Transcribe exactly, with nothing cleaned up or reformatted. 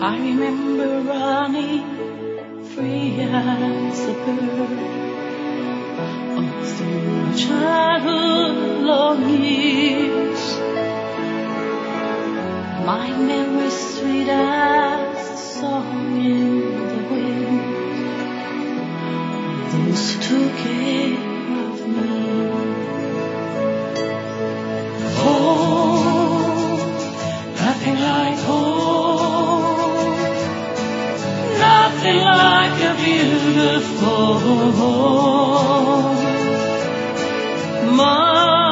I remember running free as a bird all through my childhood long years. My memory's sweet as a song in the wind. Those who took care of me. Home, nothing like home. Nothing like a beautiful home. My